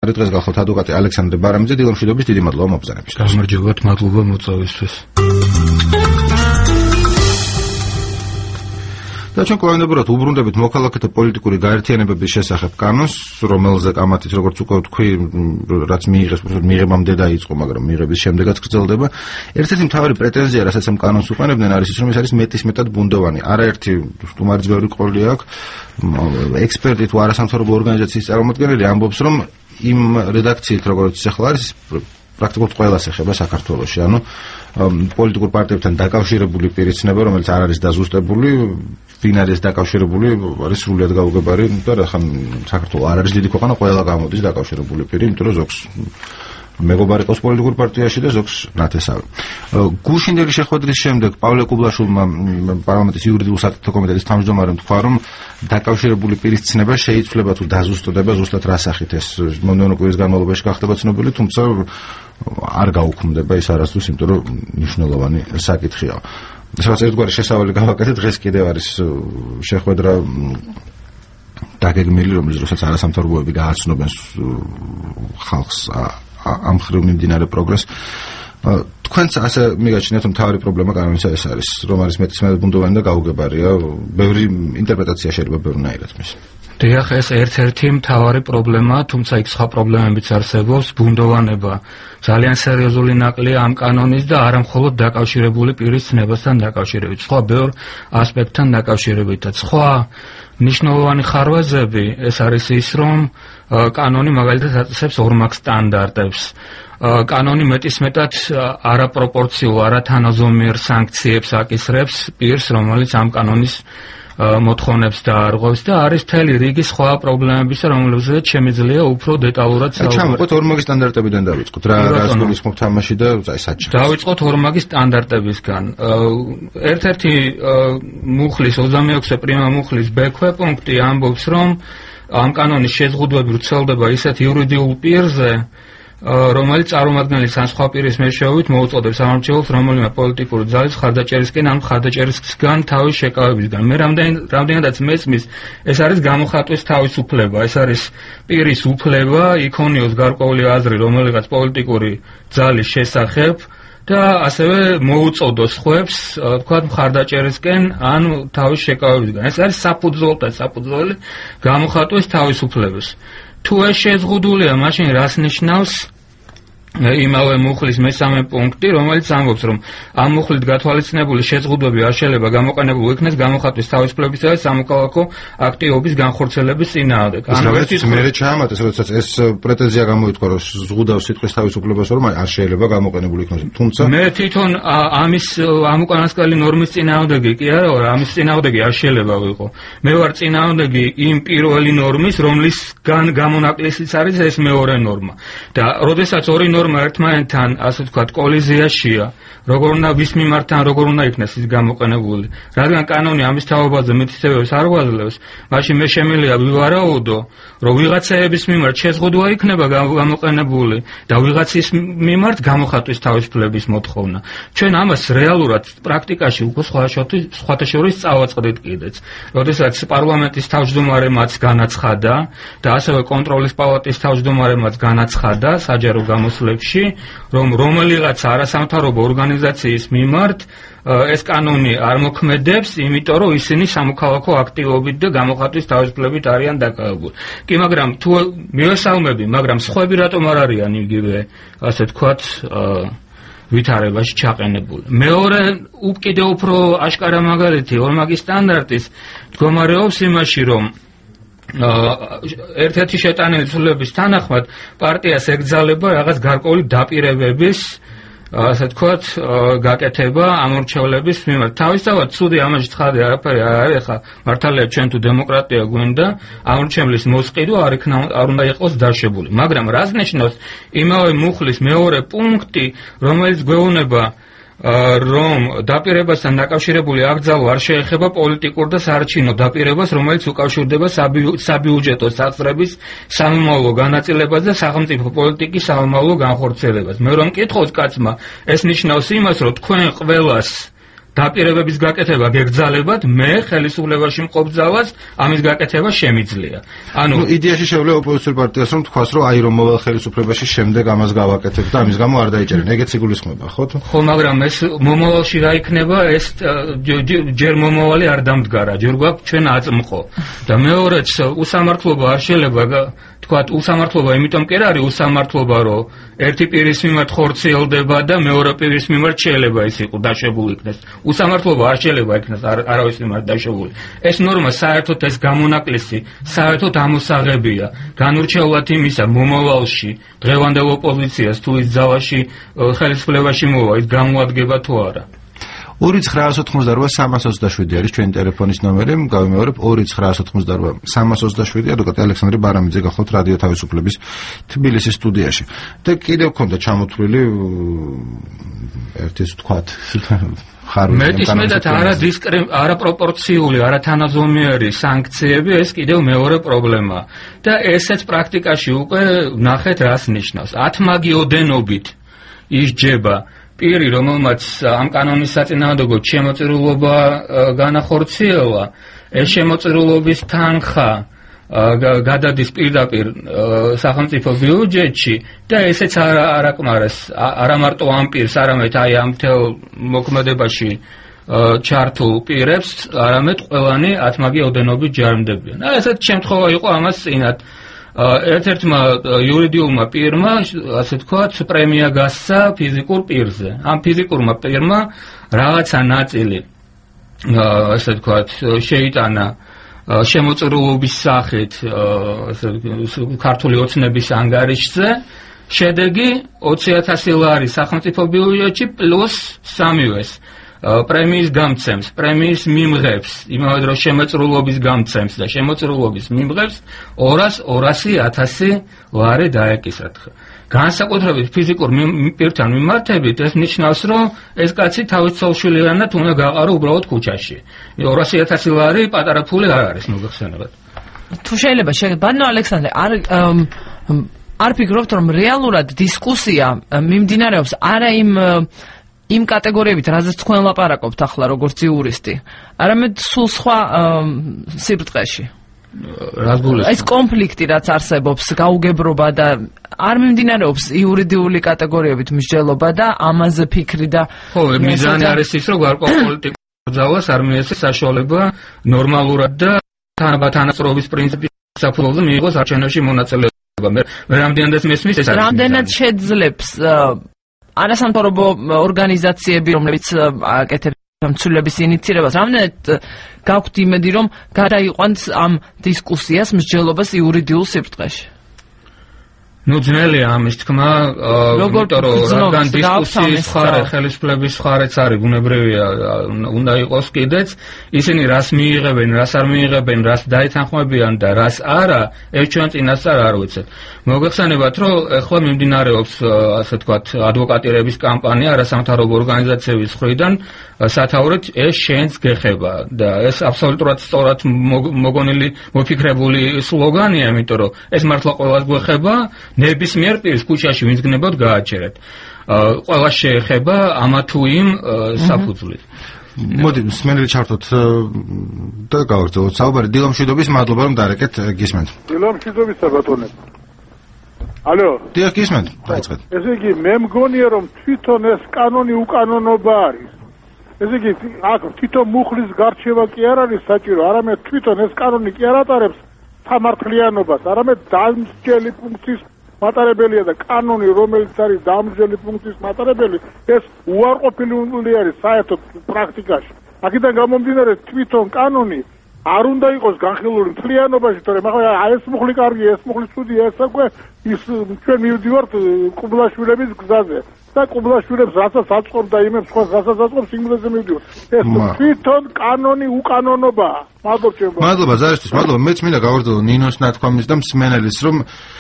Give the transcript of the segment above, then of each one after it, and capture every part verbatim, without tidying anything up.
დღეს გახლავთ ადვოკატი ალექსანდრე ბარამიძე, დილა მშვიდობის, დიდი მადლობა მობრძანებისთვის. გამარჯობათ, მადლობა მოწვევისთვის. და ჩვენ კვლავინდებურად უბრუნდებით მოქალაქეთა პოლიტიკური გაერთიანებების შესახებ კანონს, რომელზე კამათით, როგორც უკვე ვთქვი, რაც მიიღეს, მიღებამდე დაიწყო, მაგრამ მიღების შემდეგაც გრძელდება. ერთ-ერთი მთავარი პრეტენზია, რასაც ამ კანონს უყენებდნენ, არის ის, რომ ეს არის მეტისმეტად ბუნდოვანი. არაერთი სტუმარის ბევრი ყოლი აქვს. ექსპერტი თუ არასამთავრობო ორგანიზაციის წარმომადგენელი ამბობს, რომ იმ რედაქციით, როგორც ის ახლა არის, პრაქტიკულად ყველას ეხება საქართველოში. ანუ პოლიტიკურ პარტიებთან დაკავშირებული პირისცნება, რომელიც არ არის დაზუსტებული, ვინ არის დაკავშირებული, არის სრულიად გაუგებარი, და ხან საქართველოს არ არის დიდი ქვეყანა, ყველა გამოდის დაკავშირებული პირი, იმიტომ რომ ზოგს მეგობარი ყავს პოლიტიკურ პარტიაში და ზოგს ნათესავი. გუშინდელი შეხვედრის შემდეგ პავლე კუბლაშვილმა, პარლამენტის იურიდიულ საკითხთა კომიტეტის თავმჯდომარემ თქვა, რომ დაკავშირებული პირის ცნება შეიცვლება თუ დაზუსტდება, ზუსტად რა სახით ეს მომდევნო კვირის განმავლობაში გახდება ცნობილი, თუმცა არ გაუქმდება ის არასდროს, იმიტომ რომ მნიშვნელოვანი საკითხია. სადაც ერთგვარი შესავალი გავაკეთეთ, დღეს კიდევ არის შეხვედრა დაგეგმილი, რომელიც დროსაც არასამთავრობოები გააცნობენ ხალხს ამ მხრივ მიმდინარე პროგრესს. თქვენც ასე მიგაჩნიათ, რომ მთავარი პრობლემა კანონისა ეს არის, რომ არის მეტისმეტად ბუნდოვანი და გაუგებარია, ბევრი ინტერპრეტაცია შეიძლება ბევრნაირად მის. დიახ, ეს ერთ-ერთი მთავარი პრობლემაა, თუმცა იქ სხვა პრობლემებიც არსებობს. ბუნდოვანება ძალიან სერიოზული ნაკლია ამ კანონის და არა მხოლოდ დაკავშირებული პირის ცნებასთან დაკავშირებით, სხვა ბევრ ასპექტთან დაკავშირებითაც. სხვა მნიშვნელოვანი ხარვეზები ეს არის ის, რომ კანონი მაგალითად აწესებს ორმაგ სტანდარტებს. კანონი მეტისმეტად არაპროპორციულ, არათანაზომიერ სანქციებს აკისრებს პირს, რომელიც ამ კანონის მოთხოვნებს დაარღვევს და არის მთელი რიგი სხვა პრობლემებისა, რომლებზეც შემიძლია უფრო დეტალურად საუბარი. ჩამოვყოთ ორმაგი სტანდარტებიდან დავიწყოთ. რა რას გულისხმობთ ამაში და აი საჭირო. დავიწყოთ ორმაგი სტანდარტებისგან. ერთ-ერთი მუხლის ოცდამეექვსე პრიმა მუხლის ბექვე პუნქტი ამბობს, რომ ამ კანონის შეზღუდვები ვრცელდება ისეთ იურიდიულ პირზე, რომელიც წარმომადგენლის ან სხვა პირის მეშვეობით მოუწოდებს ამორჩეულს რომელიმე პოლიტიკური ძალის მხარდაჭერისკენ ან მხარდაჭერისგან თავის შეკავებისგან. მე რამდენადაც მესმის, ეს არის გამოხატვის თავისუფლება, ეს არის პირის უფლება იქონიოს გარკვეული აზრი რომელიღაც პოლიტიკური ძალის შესახებ და ასევე მოუწოდოს სხვებს, თქვათ, მხარდაჭერისკენ ან თავის შეკავებისგან. ეს არის საფუძველი და საფუძველი გამოხატვის თავისუფლებას. თუ ეს შეზღუდულია, მაშინ რას ნიშნავს იმავე მუხლის მესამე პუნქტი, რომელიც ამბობს, რომ ამ მუხლით გათვალისწინებული შეზღუდვები არ შეიძლება გამოყენებული იქნეს გამოხატვის თავისუფლებისა და სამოქალაქო აქტივობის განხორციელების წინააღმდეგ. ანუ მე ჩაამატეს, როდესაც ეს პრეტენზია გამოიწვია, რომ ზღუდავს სიტყვის თავისუფლებას, რომ არ შეიძლება გამოყენებული იქნეს. თუმცა მე თვითონ ამის ამ უკანასკნელი ნორმის წინააღმდეგი კი არა ვარ, ამის წინააღმდეგი არ შეიძლება ვიყო. მე ვარ წინააღმდეგი იმ პირველი ნორმის, რომლისგან გამონაკლისიც არის ეს მეორე ნორმა. და როდესაც ორი ნორმა ერთმანეთთან, ასე ვთქვათ, კოლიზიაშია, როგორ უნდა ვის მიმართთან, როგორ უნდა იქნეს ის გამოყენებული. რადგან კანონი ამის თავობაზე მითითებებს არ გვაძლევს, მაშინ მე შემიძლია ვივარაუდო, რომ ვიღაცების მიმართ შეზღუდვა იქნება გამოყენებული და ვიღაცის მიმართ გამოხატვის თავისუფლების მოთხოვნა. ჩვენ ამას რეალურად პრაქტიკაში უკვე სხვათა შორის წავაწყდით კიდეც. როდესაც პარლამენტის თავმჯდომარემაც განაცხადა და ასევე კონტროლის პალატის თავმჯდომარემაც განაცხადა საჯარო გამოსვლებში, რომ რომელიღაც არასამთავრობო ორგანიზაციის მიმართ ეს კანონი არ მოქმედებს, იმიტომ რომ ისინი სამოქალაქო აქტივობით და გამოხატვის თავისუფლებით არიან დაკავებული. კი, მაგრამ თუ მივესალმები, მაგრამ სხვები რატომ არ არიან იგივე, ასე ვთქვათ, ვითარებაში ჩაყენებული. მეორე კიდევ უფრო აშკარა მაგალითი ორმაგი სტანდარტის მდგომარეობს იმაში, რომ ერთ-ერთი შეტანილი ცვლილების თანახმად პარტიას ეკრძალება რაღაც გარკვეული დაპირებების, ასე ვთქვათ, გაკეთება ამორჩევლების მიმართ. თავისთავად ცუდი ამაში ცხადი არაფერი არ არის, ხა მართალია ჩვენ თუ დემოკრატია გვინდა, ამორჩევლის მოსყიდვა არ იქნა არ უნდა იყოს დაშებული. მაგრამ რას ნიშნავს იმავე მუხლის მეორე პუნქტი, რომელიც გვეუბნება, რომ დაპირებასთან დაკავშირებული აკრძალვა არ შეეხება პოლიტიკურ და საარჩევნო დაპირებას, რომელიც უკავშირდება საბიუჯეტო სასწრების სამომავლო განაწილებას და სახელმწიფო პოლიტიკის სამომავლო განხორციელებას. მე რომ მკითხავთ კაცმა, ეს ნიშნავს იმას, რომ თქვენ ყველას დაპირებების გაკეთება გეგრძალებათ, მე ხელისუფლებაში მყოფ ძალას ამის გაკეთება შემიძლია. ანუ იდეაში შეუძლია ოპოზიციურ პარტიას რომ თქვას, რომ აი რომ მოვალ ხელისუფლებაში შემდეგ ამას გავაკეთებ და ამის გამო არ დაიჭერენ. ეგეც იგულისხმება, ხო? ხო, მაგრამ ეს მომავალში რა იქნება, ეს ჯერ მომავალი არ დამდგარა, ჯერ გვაქვს ჩვენ აწმყო. და მეორეც უსამართლობა არ შეიძლება თქვათ უსამართლობა იმიტომ კი არ არის უსამართლობა, რომ ერთი პირის მიმართ ხორციელდება და მეორე პირის მიმართ შეიძლება ის იყო დაშვებული იქნეს. უსამართლობა არ შეიძლება იქნეს არავის მიმართ დაშვებული. ეს ნორმა საერთოდ ეს გამონაკლისი საერთოდ ამოსაღებია. განურჩევლად იმისა მომავალში დღევანდელ ოპოზიციას თუ ის ძალაში ხელისუფლებაში მოვა, ის გამოადგება თუ არა. ორი ცხრაას ოთხმოცდარვა სამას ოცდაშვიდი არის ჩვენი ტელეფონის ნომერი. გავიმეორებ ორი ცხრაას ოთხმოცდარვა სამას ოცდაშვიდი. ადვოკატი ალექსანდრე ბარამიძე გახლავთ რადიო თავისუფლების თბილისის სტუდიაში. და კიდევ ქონდა ჩამოთვლილი ერთი თქვათ მეტის მეტად არაპროპორციული, არათანაზომიერი სანქციები, ეს კიდევ მეორე პრობლემაა. და ესეც პრაქტიკაში უკვე ნახეთ რას ნიშნავს. ათმაგი ოდენობით ისჯება პირი, რომელმაც ამ კანონის საწინააღმდეგოდ შემოწირულობა განახორციელა, ეს შემოწირულობის თანხა გადადის პირდაპირ სახელმწიფო ბიუჯეტში და ესეც არ აკმარეს არა მარტო ამ პირს, არამედ აი ამ მთელ მოქმედებაში ჩართულ პირებს, არამედ ყველანი ათმაგი ოდენობით ჯარიმდებიან. ესეთ შემთხვევა იყო ამას წინათ. ერთ-ერთმა იურიდიულმა პირმა, ასე თქვათ, პრემია გასცა ფიზიკურ პირზე. ამ ფიზიკურმა პირმა რაღაცა ნაწილი, ასე თქვათ, შეიტანა შემოწირულობის სახით ქართული ოცნების ანგარიშზე. შედეგი ოცი ათასი ლარი სახელმწიფო ბიუჯეტში პლუს სამივეს. პრემიის გამცემს, პრემიის მიმღებს, იმავე დროს შემოწირულობის გამცემს და შემოწირულობის მიმღებს ორასი ათასი ლარი დაეკისრათ. განსაკუთრებით ფიზიკურ პირთან მიმართებით ეს ნიშნავს, რომ ეს კაცი თავის ცოლშვილიანად უნდა გაყარო უბრალოდ ქუჩაში. ორასი ათასი ლარი პატარა ფული არ არის, მოგეხსენებათ. თუ შეიძლება ბანო ალექსანდრე, არ არ ფიქრობთ, რომ რეალურად დისკუსია მიმდინარეობს არა იმ იმ კატეგორიებით, რაზეც თქვენ ლაპარაკობთ ახლა როგორც იურისტი, არამედ სულ სხვა სიბრტყეში. ეს კონფლიქტი რაც არსებობს, გაუგებრობა და არ მიმდინარეობს იურიდიული კატეგორიებით მსჯელობა და ამაზე ფიქრი და ხო, მიზანი არის ის, რომ გარკვეულ პოლიტიკურ ძალას არ მიეცეს საშუალება ნორმალურად და თანაბათანასწორობის პრინციპის საფუძველზე მიიღოს არჩევნებში მონაწილეობა. მე რამდენადაც მესმის ეს არის. რამდენად შეძლებს არასამთავრობო ორგანიზაციები, რომლებიც აკეთებს ცვლილების ინიციირებას, რამდენად გაქვთ იმედი, რომ გადაიყვანს ამ დისკუსიას მსჯელობას იურიდიულ სიბრტყეში? ნუ ძნელია ამის თქმა, იმიტომ რომ რადგან დისკუსიის მხარე, ხელისუფლების მხარეც არის, ბუნებრივია, უნდა იყოს კიდეც, ისინი რას მიიღებენ, რას არ მიიღებენ, რას დაეთანხმებიან და რას არა, ეს ჩვენ წინასწარ არ ვიცით. მოგეხსენებათ, რომ ახლა მიმდინარეობს, ასე ვთქვათ, ადვოკატირების კამპანია არასამთავრობო ორგანიზაციების მხრიდან, სათაურით ეს შენს გეხება და ეს აბსოლუტურად სწორად მოგონილი, მოფიქრებული სლოგანია, იმიტომ რომ ეს მართლა ყველას გვეხება. ნებისმიერ პირს ქუჩაში ვინც გნებავთ გააჩერეთ. ყველა შეეხება ამა თუ იმ საფუძვლით. მოდი მსმენელი ჩართოთ და გავაგრძელოთ საუბარი. დილომშვიდობის, მადლობა რომ დარეკეთ, გისმენთ. დილომშვიდობის ბატონო. ალო. დიახ, გისმენთ, დაიწყეთ. ესე იგი, მე მგონია რომ თვითონ ეს კანონი უკანონობა არის. ესე იგი, აქ თვითონ მუხლის გარჩევა კი არ არის საჭირო, არამედ თვითონ ეს კანონი კი არ ატარებს სამართლიანობას, არამედ დამსჯელი ფუნქციის მატარებელია და კანონი, რომელიც არის დამსჯელი ფუნქციის მატარებელი, ეს უარყოფილი არის საერთოდ პრაქტიკაში. აქედან გამომდინარე, თვითონ კანონი არ უნდა იყოს განხილული მთლიანობაში, თორემ ახლა ეს მუხლი კარგია, ეს მუხლი ცუდია, ეს უკვე ის ჩვენ მივდივართ კუბლაშვილების გზაზე. და კუბლაშვილებს რასაც აწყობს და იმებს სხვა რასაც აწყობს, იმაზე მივდივართ. ეს თვითონ კანონი უკანონობაა. მადლობა. მადლობა ზარისთვის, მადლობა. მეც მინდა გავაგრძელო ნინოს ნათქვამის და მსმენელის, რომ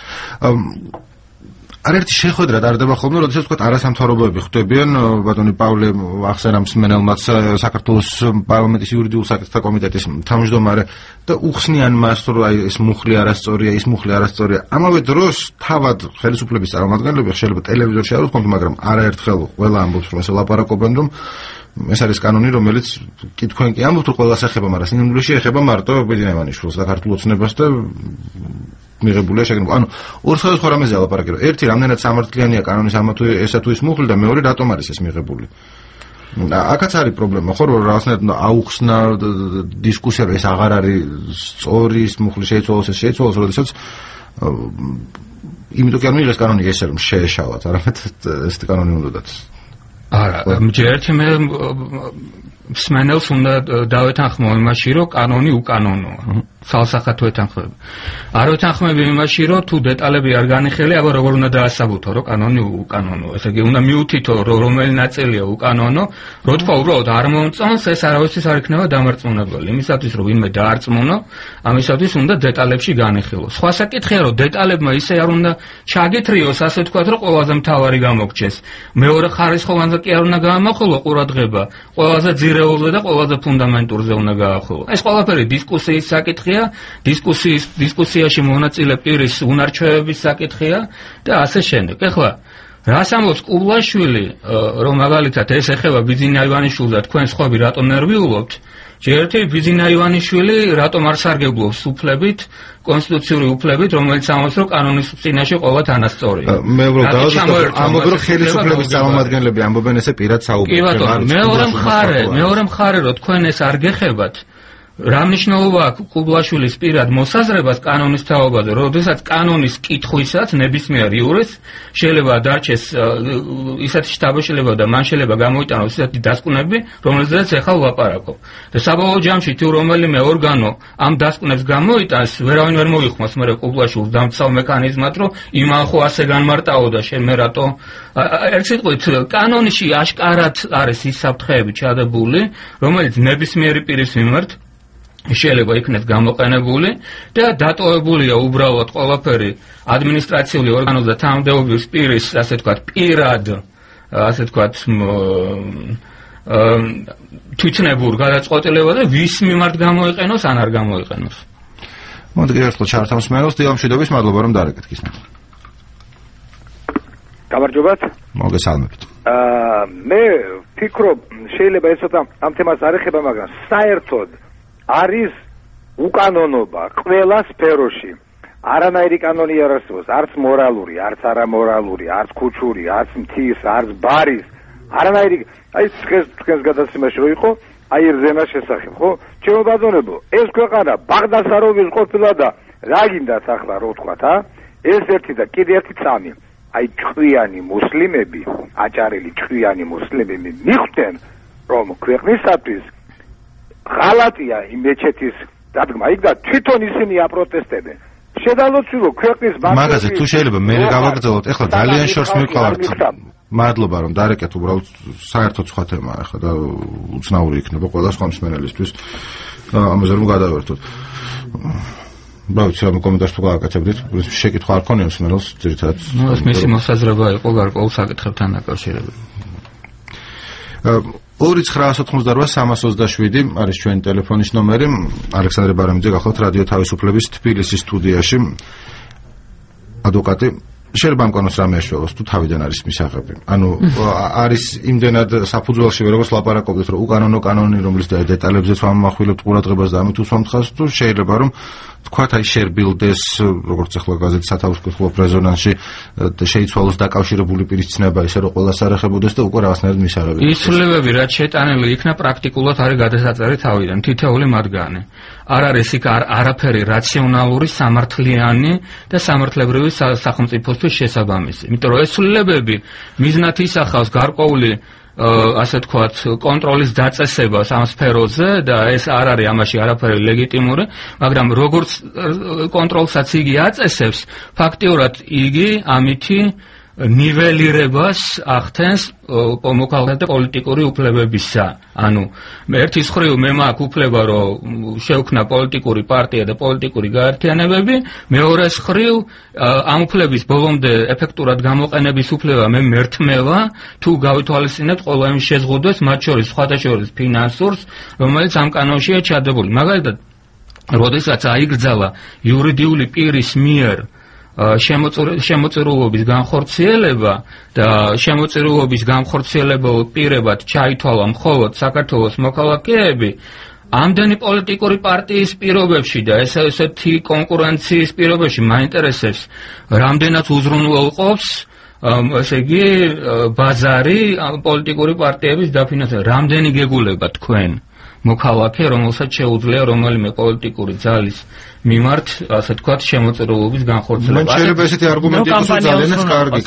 არერთი შეხვედრა ტარდება ხოლმე, როდესაც თქვა არასამთავრობოები ხვდებიან, ბატონი პავლე ახსენა მსმენელმაც საქართველოს პარლამენტის იურიდიულ საკითხთა კომიტეტის თავმჯდომარე და უხსნიან მას, რომ აი ეს მუხლი არასწორია, ის მუხლი არასწორია. ამავე დროს თავად ხელისუფლების წარმომადგენლები შეიძლება ტელევიზორში არ უთქვამთ, მაგრამ არაერთხელ ყველა ამბობს, რომ ესე ლაპარაკობენ, რომ ეს არის კანონი, რომელიც კი თქვენ კი ამბობთ, რომ ყველას ეხება, მაგრამ სინამდვილეში ეხება მარტო ბედინა ივანიშვილს, საქართველოს ოცნებას და მიღებულია შეგნო. ანუ ორ სხვადასხვა რამეზე ალაპარაკი, რომ ერთი რამდენად სამართლიანია კანონის ამა თუ ესა თუ ის მუხლი და მეორე რატომ არის ეს მიღებული. აქაც არის პრობლემა, ხო, რომ რაღაცნაირად აუხსნა დისკუსია, რომ ეს აღარ არის სწორი, ის მუხლი შეიცვალოს, ეს შეიცვალოს, როდესაც იმიტომ კი არ მიიღეს კანონი ესე რომ შეეშალათ, არამედ ეს კანონი უნდათ. არა, ერთი მე მსმენელს უნდა დავეთანხმო იმაში, რომ კანონი უკანონოა. სალსახად ვეთანხმებ. არ ვეთანხმებ იმაში, რომ თუ დეტალები არ განიხილე, აბა როგორ უნდა დაასაბუთო, რომ კანონი უკანონოა. ესე იგი, უნდა მიუთითო, რომ რომელი ნაწილია უკანონო, რო თქვა უბრალოდ არ მომწონს, ეს არავისთვის არ იქნება დამარწმუნებელი. იმისათვის, რომ ვინმე დაარწმუნო, ამისათვის უნდა დეტალებში განიხილოს. სხვა საკითხია, რომ დეტალებმა ისე არ უნდა ჩაგეთრიოს, ასე ვთქვათ, რომ ყველაზე მთავარი გამოგჩეს. მეორე ხარისხოვანზე კი არ უნდა გაამახვილო ყურადღება, ყველაზე ძირეულზე და ყველაზე ფუნდამენტურზე უნდა გაახვილო. ეს ყველაფერი დისკუსიის საკითხია. დისკუსიის დისკუსიაში მონაწილე პირის უნარჩვევების საკითხია და ასე შემდეგ. ეხლა რას ამბობს კუბლაშვილი, რომ მაგალითად ეს ეხება ბიძინა ივანიშვილს და თქვენ სხვები რატომ ნერვიულობთ? ჯერეთი ბიძინა ივანიშვილი რატომ არ სარგებლობს უფლებით, კონსტიტუციური უფლებით, რომელიც ამბობს, რომ კანონის წინაშე ყველა თანასწორია. მე ვრო დავაწყობ, ამბობ, რომ ხელისუფლების წარმომადგენლები ამბობენ ესე პირად საუბრობენ. კი ბატონო, მეორე მხარე, მეორე მხარე, რომ თქვენ ეს არ გეხებათ. რა მნიშვნელობა აქვს კუბლაშვილის პირად მოსაზრებას კანონის თაობაზე, როდესაც კანონის კითხვისაც ნებისმიერ იურეს შეიძლება დარჩეს ისეთი შთაბეჭდილება და მან შეიძლება გამოიტანოს ისეთი დასკვნები, რომელზეც ახლა ვლაპარაკობ. და საბოლოო ჯამში თუ რომელიმე ორგანო ამ დასკვნებს გამოიტანს, ვერავინ ვერ მოიხმოს მე კუბლაშვილს დამცავ მექანიზმად, რომ იმან ხო ასე განმარტაო და შენ მე რატო ერთ სიტყვით კანონში აშკარად არის ის საფრთხეები ჩადებული, რომელიც ნებისმიერი პირის მიმართ შეიძლება იქნეს გამოყენებული და დატოვებულია უბრალოდ ყველაფერი ადმინისტრაციული ორგანოზე და თანამდებობის პირის, ასე ვთქვათ, პირად, ასე ვთქვათ, თვითნებურ გადაწყვეტილება და ვის მიმართ გამოიყენოს, ან არ გამოიყენოს. მოდი გიერთყოთ ჩართამსმენელს, დილამშვიდობის, მადლობა რომ დარეკეთ. გამარჯობათ. მოგესალმებით. აა მე ვფიქრობ, შეიძლება ეს ცოტა ამ თემას არ ეხება, მაგრამ საერთოდ არის უკანონობა ყველა სფეროში. არანაირი კანონი არ არსებობს, არც მორალური, არც არამორალური, არც ქუჩური, არც მთის, არც ბარის. არანაირი, აი თქვენს თქვენს გადაცემაში რო იყო, აი რძენას შესახებ, ხო? ჩემო ბატონებო, ეს ქვეყანა ბაღდასარობის ყოფილა და რა გინდათ ახლა რო ვთქვათ, ა? ეს ერთი და კიდე ერთი წამი. აი ჭკვიანი მუსლიმები, აჭარელი ჭკვიანი მუსლიმები მიხვდნენ, რომ ქვეყნისათვის ღალატია იმ მეჩეთის დადგმა იქ და თვითონ ისინი აპროტესტებენ. შედალოცვი რომ ქვეყნის მაგაზე თუ შეიძლება მე გავაგრძელოთ, ეხლა ძალიან შორს მივყავართ. მადლობა რომ დარეკეთ, უბრალოდ საერთოდ სხვა თემაა ეხლა და უცნაური იქნება ყველა სხვა მსმენელისთვის. ამაზე რომ გადავერთოთ. ბავშვი ამ კომენტარს თუ გააკეთებდით, შეკითხვა არ ქონია მსმენელს ძირითადად. ნუ ეს მისი მოსაზრება იყო გარკვეულ საკითხებთან დაკავშირებით. ორი ცხრაას ოთხმოცდარვა სამას ოცდაშვიდი არის ჩვენი ტელეფონის ნომერი. ალექსანდრე ბარამიძე გახლავთ რადიო თავისუფლების თბილისის სტუდიაში. ადვოკატი შეიძლება ამ კანონს რამე ეშველოს თუ თავიდან არის მისაღები. ანუ არის იმდენად საფუძველში როგორც ლაპარაკობდით, რომ უკანონო კანონი, რომლის დეტალებზეც ვამახვილებთ ყურადღებას და ამით უსვამთ ხაზს, თუ შეიძლება რომ თქვათ აი შერბილდეს, როგორც ახლა გაზეთის სათავეში გქხობ რეზონანსში შეიცვალოს დაკავშირებული პირის ცნება, ისე რომ ყველას არ ეხებოდეს და უკვე რაღაცნაირად მისაღები. ის ცვლილებები რაც შეტანილი იქნა პრაქტიკულად არის გადასაწერი თავიდან, თითოეული მათგანი. არ არის იქ არაფერი რაციონალური, სამართლიანი და სამართლებრივი სახელმწიფოსთვის შესაბამისი. იმიტომ რომ ეს ცვლილებები მიზნად ისახავს გარკვეული ასე ვთქვათ, კონტროლის დაწესებას ამ სფეროზე და ეს არ არის ამაში არაფერი ლეგიტიმური, მაგრამ როგორც კონტროლსაც იგი აწესებს, ფაქტიურად იგი ამითი ნიველირებას ახდენს მოქალაქეთა პოლიტიკური უფლებებისა. ანუ ერთის მხრივ მე მაქვს უფლება, რომ შევქნა პოლიტიკური პარტია და პოლიტიკური გაერთიანებები, მეორეს მხრივ ამ უფლების ბოლომდე ეფექტურად გამოყენების უფლება მე მერთმევა, თუ გავითვალისწინებთ ყველა იმ შეზღუდვას, მათ შორის სხვადასხვა ფინანსურს, რომელიც ამ კანონშია ჩადებული. მაგალითად, როდესაც აიგრძალა იურიდიული პირის მიერ შემოწირულობის განხორციელება და შემოწირულობის განხორციელებელ პირებად ჩაითვალა მხოლოდ საქართველოს მოქალაქეები ამდენი პოლიტიკური პარტიის პირობებში და ესეთი კონკურენციის პირობებში მაინტერესებს რამდენად უზრუნველყოფს ესე იგი ბაზარი პოლიტიკური პარტიების დაფინანსება რამდენი გეგულება თქვენ მოქალაქე რომელსაც შეუძლია რომელიმე პოლიტიკური ძალის მიმართ ასე თქვათ შემოწირულობის განხორციელება. მან შეიძლება ესეთი არგუმენტი იყოს ძალიანაც კარგი.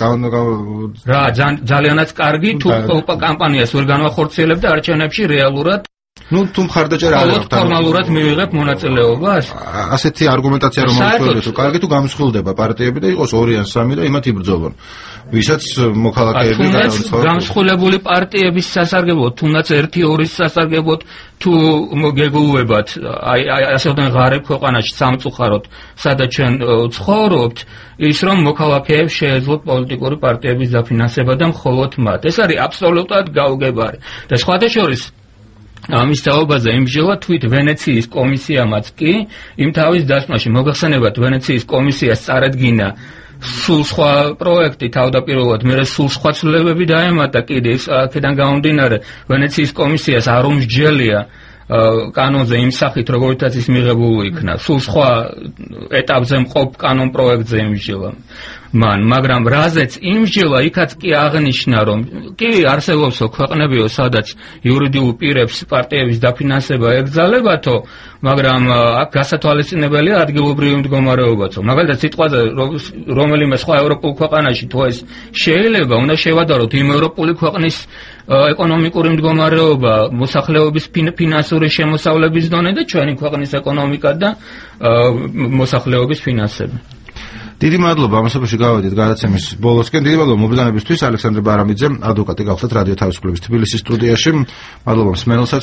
რა ძალიანაც კარგი თუ კამპანიას ვერ განახორციელებდა არჩევნებში რეალურად ну თუ მხარდაჭერა არ აქვს ფორმალურად მივიღებ მონაწილეობას ასეთი არგუმენტაცია რომ მოხდეს თუ კარგი თუ გამსხვილდება პარტიები და იყოს ორი ან სამი და იმათ იბრძოლონ ვისაც მოქალაქეები განაცხადოს გამსხვილებული პარტიების სასარგებლოდ თუნდაც ერთი ორის სასარგებლოდ თუ მოგეგულვებათ აი ასეთენ ღარიბ ქვეყანაში სამწუხაროდ სადაც ჩვენ ცხოვრობთ ის რომ მოქალაქეებს შეეძლოთ პოლიტიკური პარტიების დაფინანსება და მხოლოდ მათ ეს არის აბსოლუტურად გაუგებარი და სხვადასხვა ამის თაობაზე იმჟელა თვით ვენეციის კომისიამაც კი იმ თავის დასმაში მოგახსენებათ ვენეციის კომისიას წარედგინა სულ სხვა პროექტი თავდაპირველად მე სულ სხვა ცვლილებები დაემატა კიდე აქედან გამომდინარე ვენეციის კომისიას არ უმსჯელია კანონზე იმ სახით როგორიცაც ის მიღებული იქნა სულ სხვა ეტაპზე მყოფ კანონ პროექტზე იმჟელა მან მაგრამ რაზეც იმჟელა იქაც კი აღნიშნა რომ კი არსებობს ქვეყნებიო სადაც იურიდიულ პირებს პარტიების დაფინანსება ეკრძალებათო მაგრამ აქ გასათვალისწინებელია ადგილობრივი მდგომარეობაცო მაგალითად სიტყვაზე რომელიმე სხვა ევროპულ ქვეყანაში თუ ეს შეიძლება უნდა შევადაროთ იმ ევროპული ქვეყნის ეკონომიკური მდგომარეობა მოსახლეობის ფინანსური შემოსავლების დონე და ჩვენი ქვეყნის ეკონომიკა და მოსახლეობის ფინანსები დიდი მადლობა ამასობაში გავედით გადაცემის ბოლოსკენ დიდი მადლობა მობრძანებისთვის ალექსანდრე ბარამიძე ადვოკატი გახლდათ რადიო თავისუფლების თბილისის სტუდიაში მადლობა მსმენელსაც